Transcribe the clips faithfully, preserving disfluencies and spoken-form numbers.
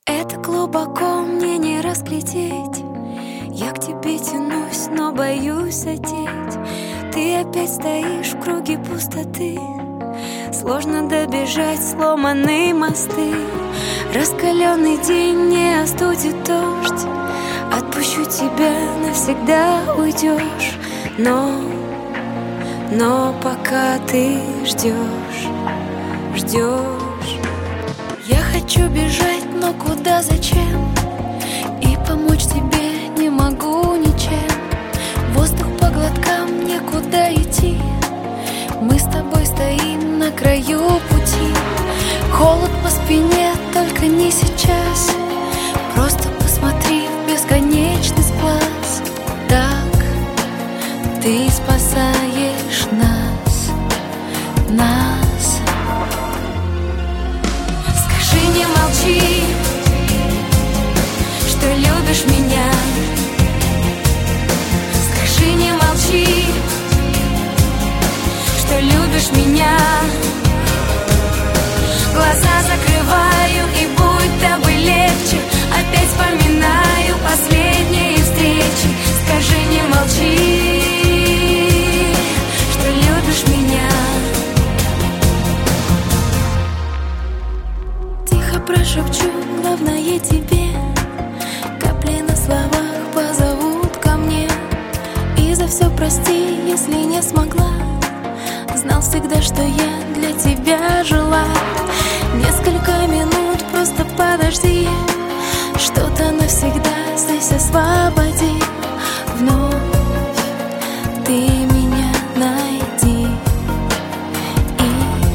Это глубоко мне не разглядеть. Я к тебе тянусь, но боюсь одеть. Ты опять стоишь в круге пустоты. Сложно добежать, сломанные мосты. Раскаленный день не остудит дождь. Отпущу тебя, навсегда уйдешь. Но, но пока ты ждешь, ждешь. Я хочу бежать, но куда, зачем? И помочь тебе не могу ничем. Воздух по глоткам, некуда идти. Мы с тобой стоим на краю пути. Холод по спине, только не сейчас. Просто посмотри в бесконечность глаз. Так ты спасаешь нас, нас. Скажи, не молчи, что любишь меня. Скажи, не молчи, что любишь меня. Глаза закрываю, и будто бы легче. Опять вспоминаю последние встречи. Скажи, не молчи, что любишь меня. Тихо прошепчу, главное тебе. Капли на словах позовут ко мне. И за все прости, если не смогла. Знал всегда, что я для тебя жила. Несколько минут, просто подожди. Что-то навсегда здесь освободи. Вновь ты меня найди. И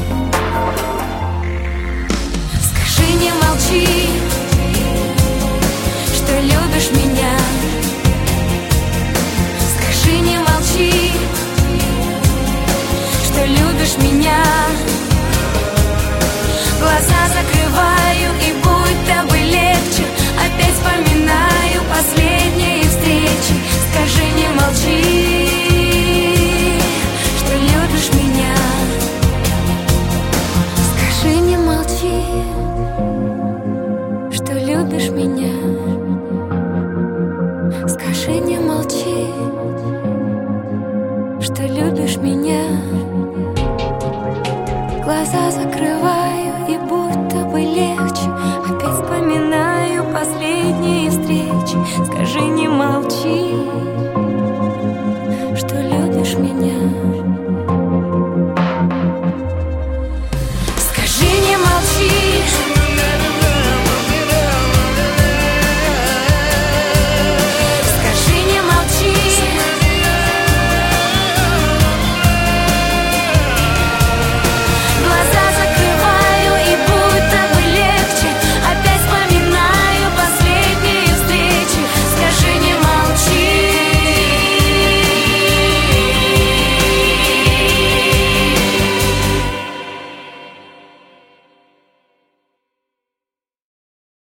скажи, не молчи, что любишь меня. Скажи, не молчи, что любишь меня. Глаза закрываю, и будто бы легче. Опять вспоминаю последние встречи. Скажи, не молчи, что любишь меня. Скажи, не молчи, что любишь меня.